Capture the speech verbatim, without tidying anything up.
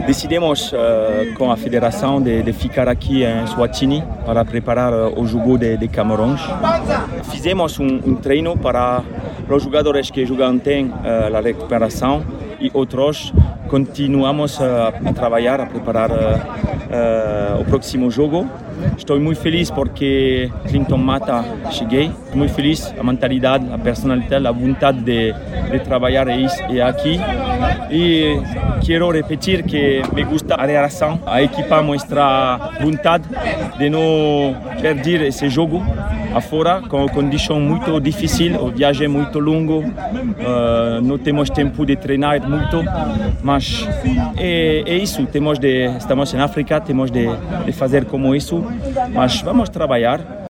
Decidimos uh, com a federação de, de ficar aqui em Swatini para preparar uh, o jogo de, de Camarões. Fizemos um, um treino para os jogadores que jogam ontem uh, a recuperação e outros continuamos uh, a trabalhar, a preparar uh, uh, o próximo jogo. Estou muito feliz porque Clinton Mata cheguei, muito feliz, a mentalidade, a personalidade, a vontade de, de trabalhar é aqui. E quero repetir que me gusta a reação, a equipa mostra vontade de não perder esse jogo afora, com condição muito difícil, o viagem é muito longo, uh, não temos tempo de treinar muito, mas é, é isso, temos de, estamos em África, temos de, de fazer como isso, mas vamos trabalhar.